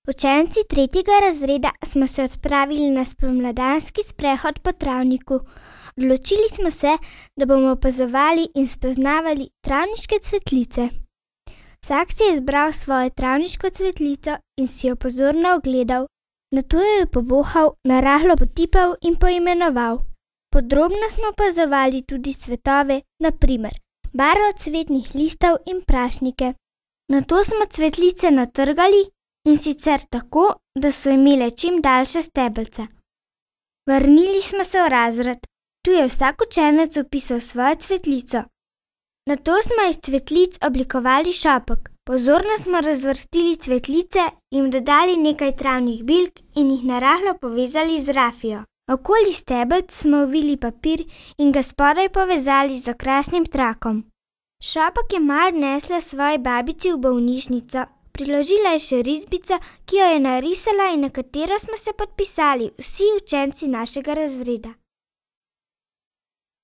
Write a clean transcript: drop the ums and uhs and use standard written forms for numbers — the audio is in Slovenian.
Učenci 3. razreda smo se odpravili na spomladanski sprehod po travniku. Odločili smo se, da bomo opazovali in spoznavali travniške cvetlice. Vsak si je izbral svojo travniško cvetlico in si jo pozorno ogledal. Nato jo je povohal, narahlo potipal in poimenoval. Podrobno smo opazovali tudi cvetove, na primer barvo cvetnih listov in prašnike. Nato smo cvetlice natrgali, in sicer tako, da so imele čim daljše stebelce. Vrnili smo se v razred. Tu je vsak učenec opisal svojo cvetlico. Nato smo iz cvetlic oblikovali šopek. Pozorno smo razvrstili cvetlice, jim dodali nekaj travnih bilk in jih narahlo povezali z rafijo. Okoli stebelc smo ovili papir in ga spodaj povezali z okrasnim trakom. Šopek je Maja odnesla svoji babici v bolnišnico. Priložila je še risbico, ki jo je narisala in na katero smo se podpisali vsi učenci našega razreda.